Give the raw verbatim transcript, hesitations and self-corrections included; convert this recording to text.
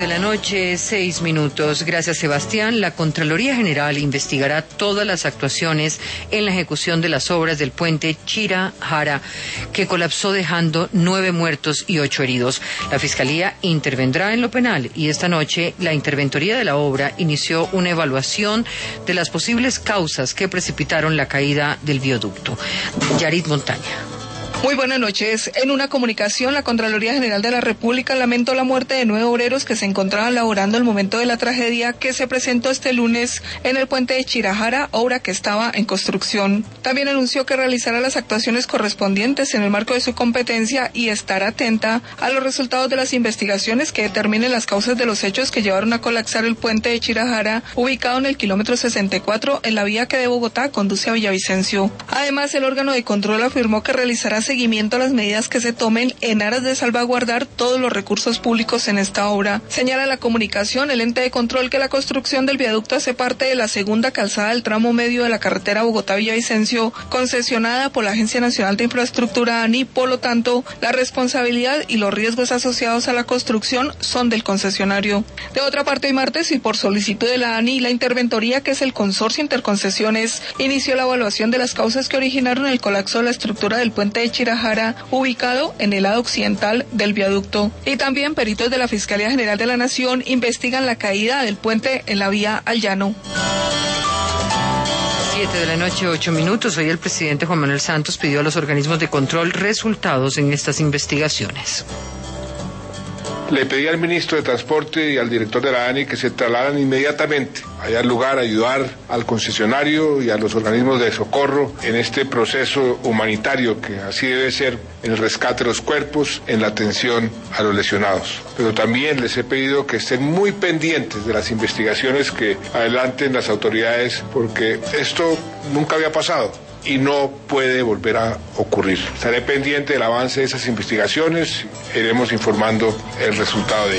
De la noche, seis minutos. Gracias, Sebastián. La Contraloría General investigará todas las actuaciones en la ejecución de las obras del puente Chira-Jara, que colapsó dejando nueve muertos y ocho heridos. La Fiscalía intervendrá en lo penal y esta noche la Interventoría de la obra inició una evaluación de las posibles causas que precipitaron la caída del viaducto. Yarit Montaña. Muy buenas noches. En una comunicación, la Contraloría General de la República lamentó la muerte de nueve obreros que se encontraban laborando al momento de la tragedia que se presentó este lunes en el puente de Chira-Jara, obra que estaba en construcción. También anunció que realizará las actuaciones correspondientes en el marco de su competencia y estará atenta a los resultados de las investigaciones que determinen las causas de los hechos que llevaron a colapsar el puente de Chira-Jara, ubicado en el kilómetro sesenta y cuatro en la vía que de Bogotá conduce a Villavicencio. Además, el órgano de control afirmó que realizará seguimiento a las medidas que se tomen en aras de salvaguardar todos los recursos públicos en esta obra. Señala la comunicación el ente de control que la construcción del viaducto hace parte de la segunda calzada del tramo medio de la carretera Bogotá-Villavicencio, concesionada por la Agencia Nacional de Infraestructura ANI. Por lo tanto, la responsabilidad y los riesgos asociados a la construcción son del concesionario. De otra parte, hoy martes y por solicitud de la ANI, la Interventoría, que es el Consorcio Interconcesiones, inició la evaluación de las causas que originaron el colapso de la estructura del puente de Chira-Jara, ubicado en el lado occidental del viaducto. Y también peritos de la Fiscalía General de la Nación investigan la caída del puente en la vía al llano. Siete de la noche, ocho minutos. Hoy el presidente Juan Manuel Santos pidió a los organismos de control resultados en estas investigaciones. Le pedí al ministro de Transporte y al director de la ANI que se trasladan inmediatamente allá al lugar a ayudar al concesionario y a los organismos de socorro en este proceso humanitario que así debe ser, en el rescate de los cuerpos, en la atención a los lesionados. Pero también les he pedido que estén muy pendientes de las investigaciones que adelanten las autoridades, porque esto nunca había pasado y no puede volver a ocurrir. Estaré pendiente del avance de esas investigaciones, iremos informando el resultado de ellas.